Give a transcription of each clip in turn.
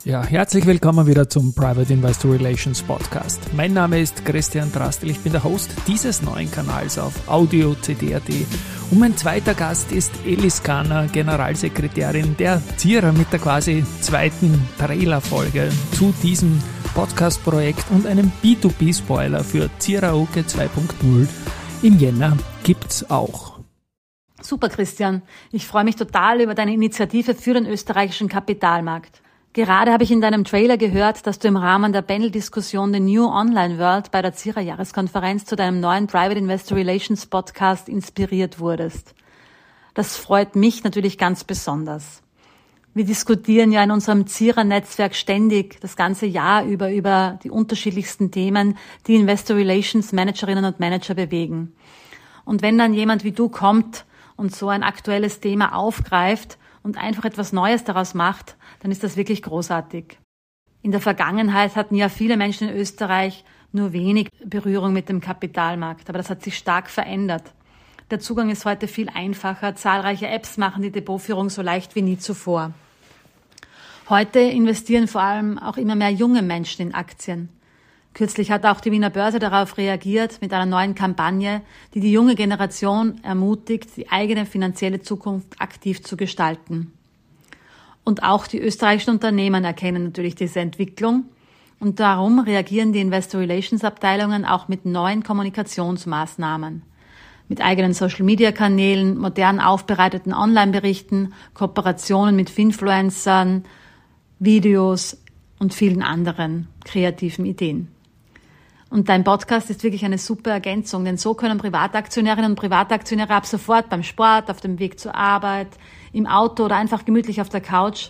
Ja, herzlich willkommen wieder zum Private Investor Relations Podcast. Mein Name ist Christian Drastil, ich bin der Host dieses neuen Kanals auf audio.cd.at und mein zweiter Gast ist Elis Kahner, Generalsekretärin der Zierer mit der quasi zweiten Trailerfolge zu diesem Podcast-Projekt und einem B2B-Spoiler für Zierauke 2.0 im Jänner gibt's auch. Super, Christian. Ich freue mich total über deine Initiative für den österreichischen Kapitalmarkt. Gerade habe ich in deinem Trailer gehört, dass du im Rahmen der Panel-Diskussion The New Online World bei der Zierer-Jahreskonferenz zu deinem neuen Private Investor Relations Podcast inspiriert wurdest. Das freut mich natürlich ganz besonders. Wir diskutieren ja in unserem Zierer-Netzwerk ständig das ganze Jahr über die unterschiedlichsten Themen, die Investor Relations Managerinnen und Manager bewegen. Und wenn dann jemand wie du kommt und so ein aktuelles Thema aufgreift und einfach etwas Neues daraus macht, dann ist das wirklich großartig. In der Vergangenheit hatten ja viele Menschen in Österreich nur wenig Berührung mit dem Kapitalmarkt, aber das hat sich stark verändert. Der Zugang ist heute viel einfacher, zahlreiche Apps machen die Depotführung so leicht wie nie zuvor. Heute investieren vor allem auch immer mehr junge Menschen in Aktien. Kürzlich hat auch die Wiener Börse darauf reagiert mit einer neuen Kampagne, die die junge Generation ermutigt, die eigene finanzielle Zukunft aktiv zu gestalten. Und auch die österreichischen Unternehmen erkennen natürlich diese Entwicklung und darum reagieren die Investor Relations Abteilungen auch mit neuen Kommunikationsmaßnahmen. Mit eigenen Social-Media-Kanälen, modern aufbereiteten Online-Berichten, Kooperationen mit Finfluencern, Videos und vielen anderen kreativen Ideen. Und dein Podcast ist wirklich eine super Ergänzung, denn so können Privataktionärinnen und Privataktionäre ab sofort beim Sport, auf dem Weg zur Arbeit, im Auto oder einfach gemütlich auf der Couch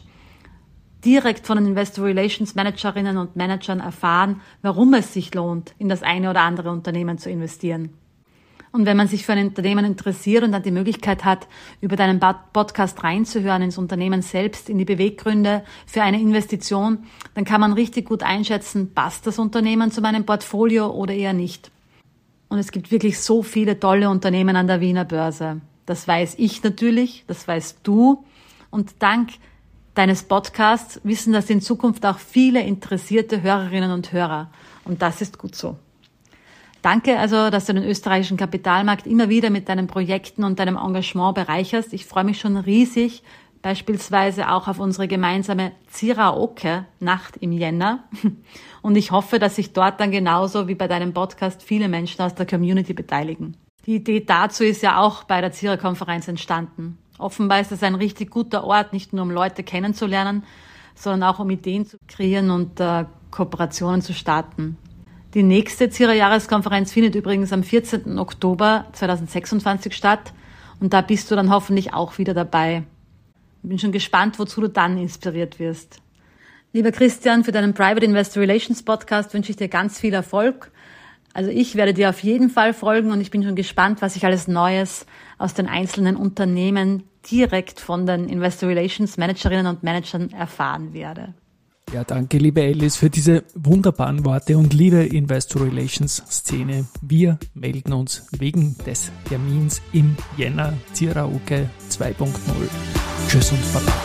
direkt von den Investor Relations Managerinnen und Managern erfahren, warum es sich lohnt, in das eine oder andere Unternehmen zu investieren. Und wenn man sich für ein Unternehmen interessiert und dann die Möglichkeit hat, über deinen Podcast reinzuhören ins Unternehmen selbst, in die Beweggründe für eine Investition, dann kann man richtig gut einschätzen, passt das Unternehmen zu meinem Portfolio oder eher nicht. Und es gibt wirklich so viele tolle Unternehmen an der Wiener Börse. Das weiß ich natürlich, das weißt du. Und dank deines Podcasts wissen das in Zukunft auch viele interessierte Hörerinnen und Hörer. Und das ist gut so. Danke also, dass du den österreichischen Kapitalmarkt immer wieder mit deinen Projekten und deinem Engagement bereicherst. Ich freue mich schon riesig, beispielsweise auch auf unsere gemeinsame Zierauke-Nacht im Jänner. Und ich hoffe, dass sich dort dann genauso wie bei deinem Podcast viele Menschen aus der Community beteiligen. Die Idee dazu ist ja auch bei der Zierer-Konferenz entstanden. Offenbar ist es ein richtig guter Ort, nicht nur um Leute kennenzulernen, sondern auch um Ideen zu kreieren und Kooperationen zu starten. Die nächste Zierer-Jahreskonferenz findet übrigens am 14. Oktober 2026 statt und da bist du dann hoffentlich auch wieder dabei. Ich bin schon gespannt, wozu du dann inspiriert wirst. Lieber Christian, für deinen Private Investor Relations Podcast wünsche ich dir ganz viel Erfolg. Also ich werde dir auf jeden Fall folgen und ich bin schon gespannt, was ich alles Neues aus den einzelnen Unternehmen direkt von den Investor Relations Managerinnen und Managern erfahren werde. Ja, danke, liebe Elis, für diese wunderbaren Worte und liebe Investor Relations Szene. Wir melden uns wegen des Termins im Jänner Zierauke 2.0. Tschüss und Baba.